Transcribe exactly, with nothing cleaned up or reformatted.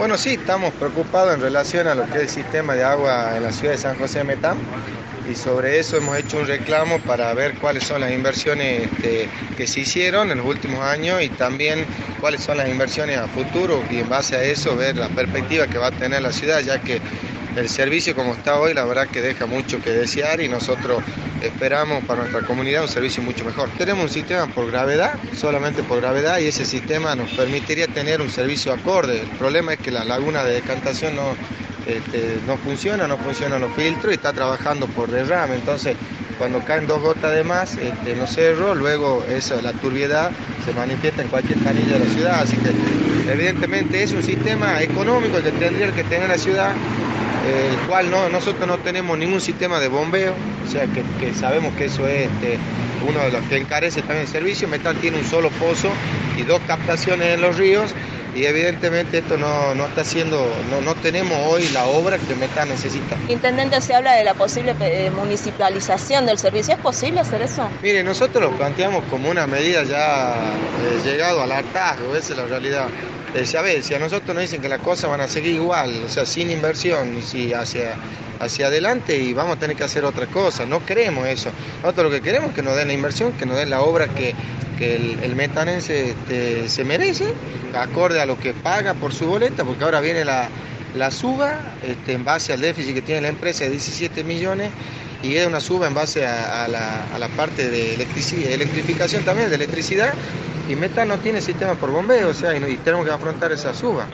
Bueno, sí, estamos preocupados en relación a lo que es el sistema de agua en la ciudad de San José de Metán y sobre eso hemos hecho un reclamo para ver cuáles son las inversiones este, que se hicieron en los últimos años y también cuáles son las inversiones a futuro y en base a eso ver la perspectiva que va a tener la ciudad, ya que el servicio como está hoy la verdad que deja mucho que desear y nosotros esperamos para nuestra comunidad un servicio mucho mejor. Tenemos un sistema por gravedad, solamente por gravedad, y ese sistema nos permitiría tener un servicio acorde. El problema es que la laguna de decantación no, este, no funciona, no funcionan los filtros y está trabajando por derrame, entonces cuando caen dos gotas de más este, en los cerros, luego eso, la turbiedad se manifiesta en cualquier canilla de la ciudad, así que evidentemente es un sistema económico el que tendría que tener la ciudad, el cual no, nosotros no tenemos ningún sistema de bombeo, o sea que, que sabemos que eso es este, uno de los que encarece también el servicio. Metán tiene un solo pozo y dos captaciones en los ríos y evidentemente esto no, no está haciendo, no, no tenemos hoy la obra que Metán necesita. Intendente, se habla de la posible municipalización del servicio, ¿es posible hacer eso? Mire, nosotros lo planteamos como una medida ya eh, llegado al hartazgo, esa es la realidad. Eh, a ver, si a nosotros nos dicen que las cosas van a seguir igual, o sea, sin inversión, y si hacia, hacia adelante y vamos a tener que hacer otra cosa, no queremos eso. Nosotros lo que queremos es que nos den la inversión, que nos den la obra que, que el, el metanense este, se merece, acorde a lo que paga por su boleta, porque ahora viene la, la suba este, en base al déficit que tiene la empresa de diecisiete millones, y es una suba en base a, a, la, a la parte de electricidad, electrificación también, de electricidad, y Metán no tiene sistema por bombeo, o sea, y, y tenemos que afrontar esa suba.